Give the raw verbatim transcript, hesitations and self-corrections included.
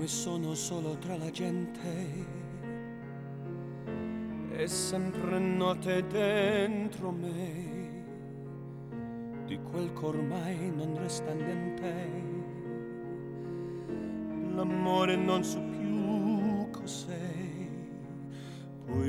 e sono solo tra la gente, è sempre notte dentro me, di quel ch'ormai non resta niente. L'amore non so più cos'è,